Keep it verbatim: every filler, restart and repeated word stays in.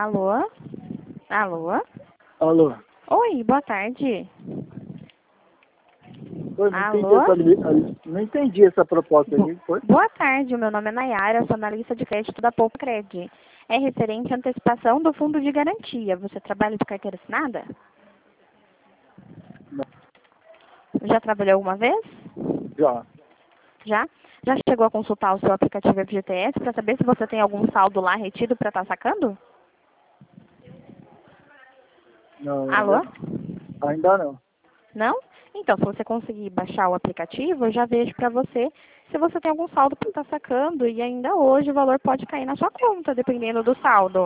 Alô? Alô? Alô? Oi, boa tarde. Oi, não entendi Alô? essa, li- a- não entendi essa proposta aí, foi? Boa tarde, meu nome é Nayara, eu sou analista de crédito da Poupa Cred. É referente à antecipação do fundo de garantia. Você trabalha de carteira assinada? Não, Já trabalhou alguma vez? já. Já? Já chegou a consultar o seu aplicativo F G T S para saber se você tem algum saldo lá retido para estar sacando? Não, Alô? ainda, ainda não. Não? Então, se você conseguir baixar o aplicativo, eu já vejo para você se você tem algum saldo para estar sacando e ainda hoje o valor pode cair na sua conta, dependendo do saldo.